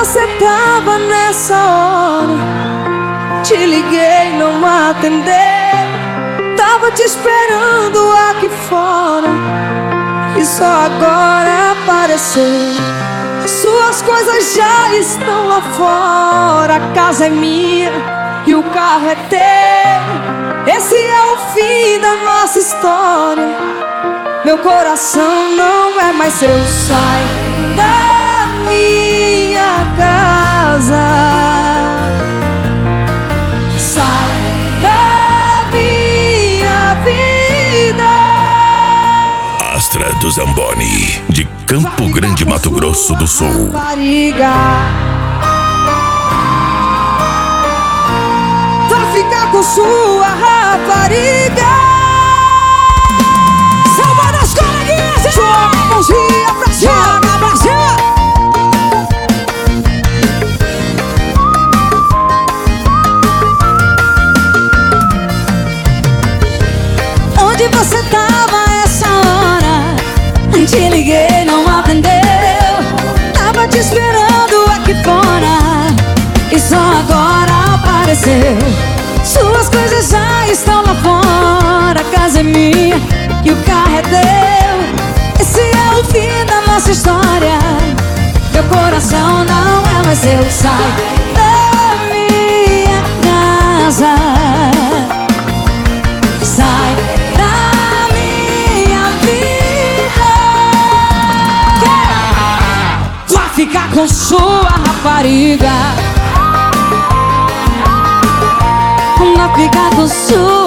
você tava nessa hora? Te liguei, não atendeu. Tava te esperando aqui fora e só agora apareceu. Suas coisas já estão lá fora. A casa é minha e o carro é teu. Esse é o fim da nossa história. Meu coração não é mais seu. Sai da minha casa. Sai da minha vida. Astra do Zamboni, de Campo Grande, Mato Grosso do Sul. Vai ficar com sua rapariga. Salva das coleguinhas, joga a mãozinha pra cima, pra cima. Onde você tava essa hora? Te liguei, não atendeu. Tava te esperando aqui fora e só agora apareceu. Suas coisas já estão lá fora. A casa é minha e o carro é teu. Esse é o fim da nossa história. Meu coração não é mais seu. Sai da minha casa. Sai da minha vida. Vai ficar com sua rapariga. Vai ficar com sua